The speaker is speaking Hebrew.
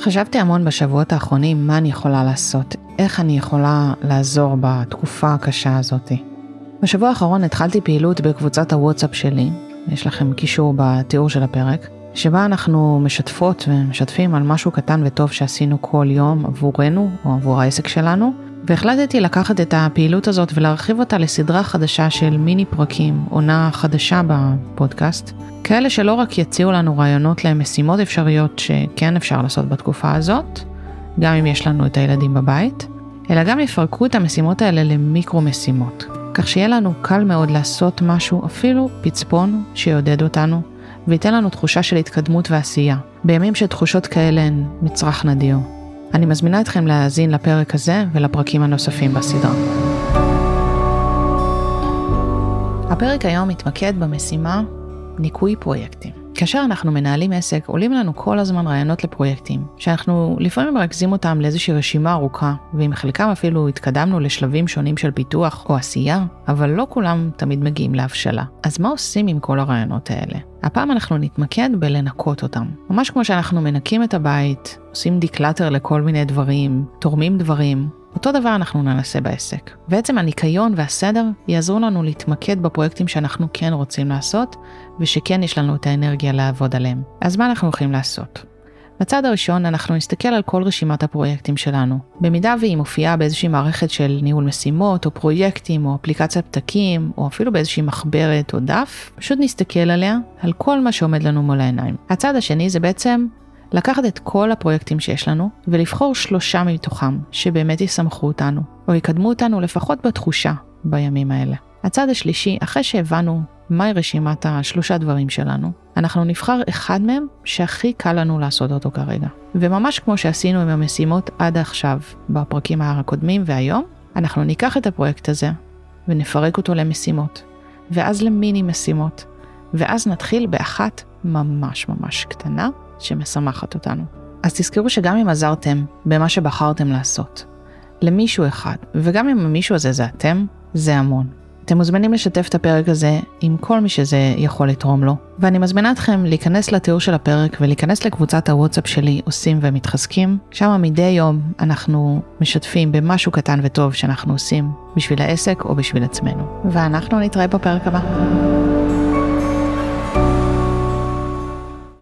חשבתי המון בשבועות האחרונים מה אני יכולה לעשות, איך אני יכולה לעזור בתקופה הקשה הזאת. בשבוע האחרון התחלתי פעילות בקבוצת הוואטסאפ שלי, יש לכם קישור בתיאור של הפרק, שבה אנחנו משתפות ומשתפים על משהו קטן וטוב שעשינו כל יום עבורנו או עבור העסק שלנו, והחלטתי לקחת את הפעילות הזאת ולהרחיב אותה לסדרה חדשה של מיני פרקים, עונה חדשה בפודקאסט, כאלה שלא רק יציעו לנו רעיונות למשימות אפשריות שכן אפשר לעשות בתקופה הזאת, גם אם יש לנו את הילדים בבית, אלא גם יפרקו את המשימות האלה למיקרו משימות, כך שיהיה לנו קל מאוד לעשות משהו, אפילו פצפון שיעודד אותנו, וייתן לנו תחושה של התקדמות ועשייה, בימים שתחושות כאלה הן מצרך נדיר. אני מזמינה אתכם להאזין לפרק הזה ולפרקים הנוספים בסדרה. הפרק היום מתמקד במשימה ניקוי פרויקטים. כאשר אנחנו מנהלים עסק, עולים לנו כל הזמן רעיונות לפרויקטים, שאנחנו לפעמים מרכזים אותם לאיזושהי רשימה ארוכה, ועם חלקם אפילו התקדמנו לשלבים שונים של פיתוח או עשייה, אבל לא כולם תמיד מגיעים להבשלה. אז מה עושים עם כל הרעיונות האלה? הפעם אנחנו נתמקד בלנקות אותם. ממש כמו שאנחנו מנקים את הבית, עושים דיקלטר לכל מיני דברים, תורמים דברים, אותו דבר אנחנו ננסה בעסק. בעצם הניקיון והסדר יעזרו לנו להתמקד בפרויקטים שאנחנו כן רוצים לעשות, ושכן יש לנו את האנרגיה לעבוד עליהם. אז מה אנחנו הולכים לעשות? בצד הראשון אנחנו נסתכל על כל רשימת הפרויקטים שלנו. במידה והיא מופיעה באיזושהי מערכת של ניהול משימות, או פרויקטים, או אפליקציית פתקים, או אפילו באיזושהי מחברת או דף, פשוט נסתכל עליה, על כל מה שעומד לנו מול העיניים. הצד השני זה בעצם לקחת את כל הפרויקטים שיש לנו, ולבחור 3 מתוכם שבאמת יסמכו אותנו, או יקדמו אותנו לפחות בתחושה בימים האלה. הצד השלישי, אחרי שהבנו מהי רשימת 3 דברים שלנו, אנחנו נבחר אחד מהם שהכי קל לנו לעשות אותו כרגע. וממש כמו שעשינו עם המשימות עד עכשיו, בפרקים הקודמים והיום, אנחנו ניקח את הפרויקט הזה, ונפרק אותו למשימות, ואז למיני משימות, ואז נתחיל באחת ממש ממש קטנה, שמשמחת אותנו. אז תזכרו שגם אם עזרתם במה שבחרתם לעשות, למישהו אחד, וגם אם המישהו הזה זה אתם, זה המון. אתם מוזמנים לשתף את הפרק הזה עם כל מי שזה יכול לתרום לו, ואני מזמינה אתכם להיכנס לתיאור של הפרק ולהיכנס לקבוצת הוואטסאפ שלי עושים ומתחזקים. שם מדי יום אנחנו משתפים במשהו קטן וטוב שאנחנו עושים בשביל העסק או בשביל עצמנו. ואנחנו נתראה בפרק הבא.